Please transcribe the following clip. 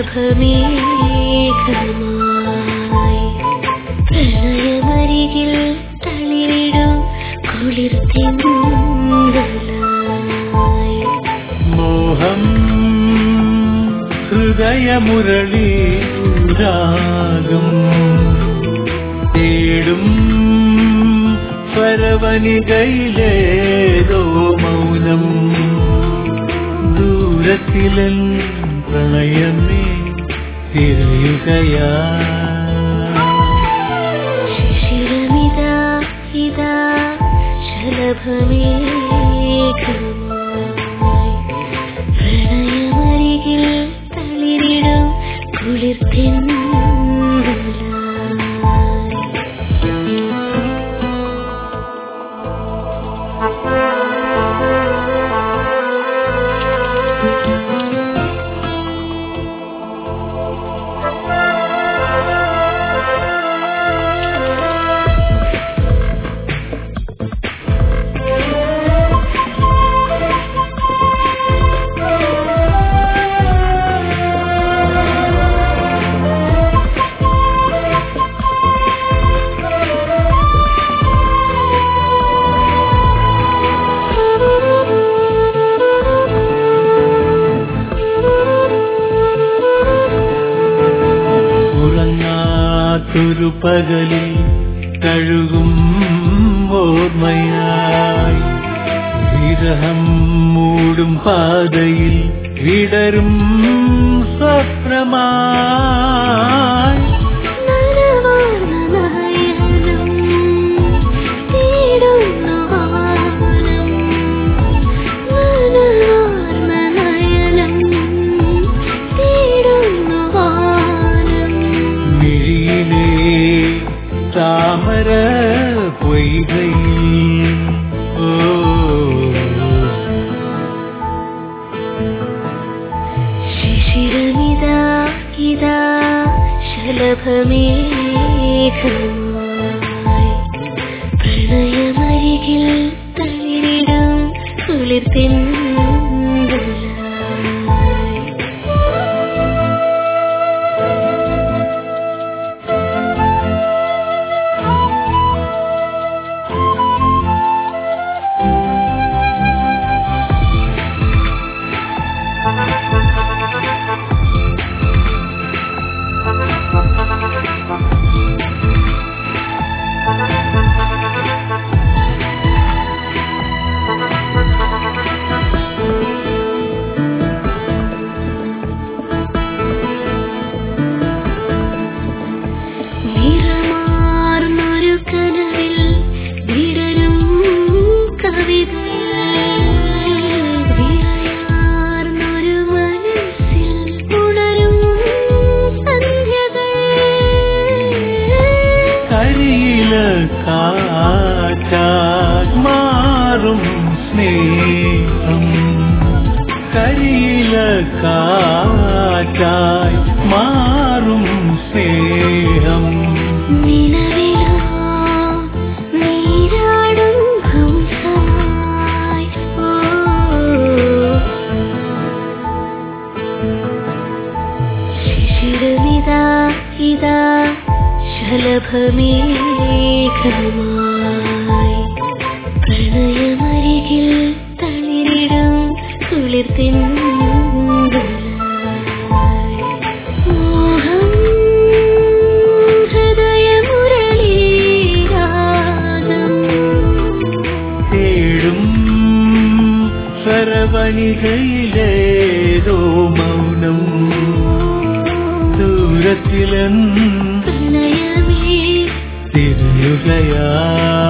ശലഭമേഘമായി പ്രണയമരികിൽ തളിരിടും കുളിർത്തിങ്കളായി മോഹം ഹൃദയമുരളി രാഗം തേടും സ്വരവനികയിലേതോ മൗനം ദൂരത്തിലൻ പ്രണയമേ തിരയുകയാ ശിശിരമിതാ ഇതാ ശലഭമേഘമായി പ്രണയമരികിൽ തളിരിടും കുളിർത്തിങ്കളായി ഒരു പകലിൽ തഴുകും ഓർമ്മയായി വിരഹം മൂടും പാതയിൽ വിടരും സ്വപ്നമായി താമര പൊയ്കയിൽ ശിശിരമിതാ ഇതാ ശലഭമേഘമായി പ്രണയമരികിൽ തളിരിടും കുളിർത്തിങ്കളായി കാറ്റായി മാറും സ്നേഹം കരിയില കാറ്റായി മാറും സ്നേഹം നീരാടും ഹംസമായി ശിശിരമിതാ ഇതാ ശലഭമേഘമായി പ്രണയമരികിൽ തളിരിടും കുളിർത്തിങ്കളായി മോഹം ഹൃദയമുരളി രാഗം തേടും സ്വരവനികയിലേതോ മൗനം ദൂരത്തിലെന്ന് പ്രണയമേ തിരയുകയാ